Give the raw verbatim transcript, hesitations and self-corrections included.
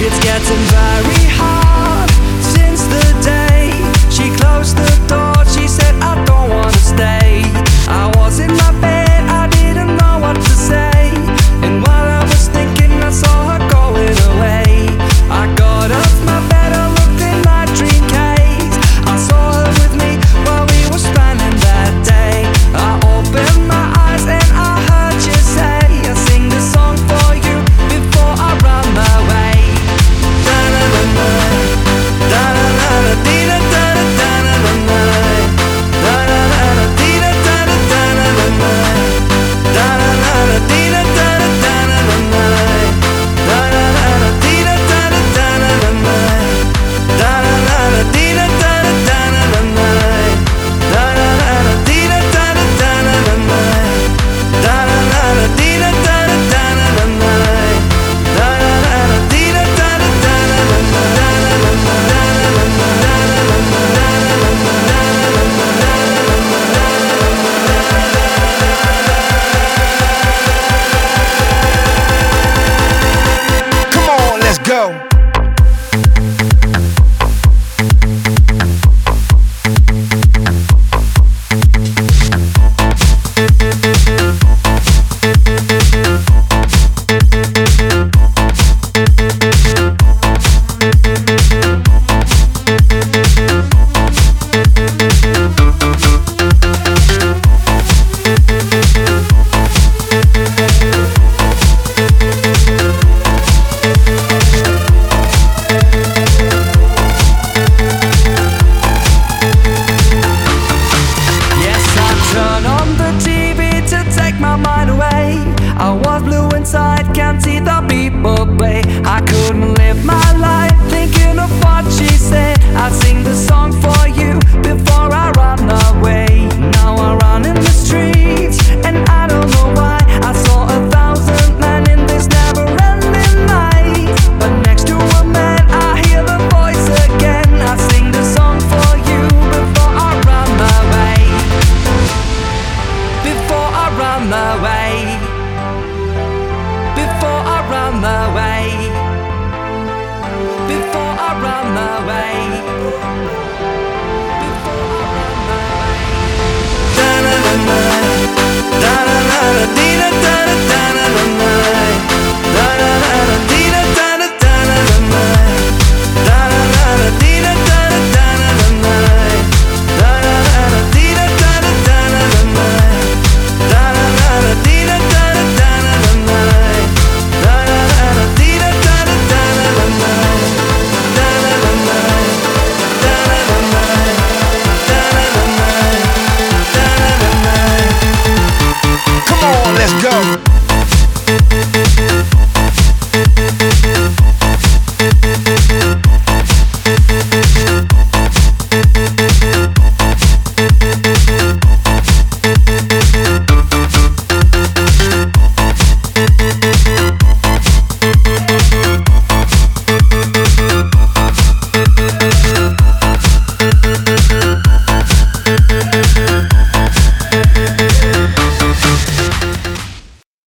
It's getting very hard since the day she closed the door. She said, I don't wanna stay. I was in my bed, I didn't know what to say. And while I was thinking, I saw her going away. I got off my bed, I looked in my dream case. I saw her with me while we were spending that day. I opened my eyes and I heard you say, I sing this song for you before I run my way. Da-da-da-da, da-da-da-da, dee-da-da-da-da-da-da, da-da-da-da, dee-da-da-da-da-da-da, da-da-da-da, dee-da-da-da-da-da-da, da-da-da-da, dee-da-da-da-da-da-da, da-da-da-da, dee-da-da-da-da-da-da, da-da-da-da, Come on, let's go.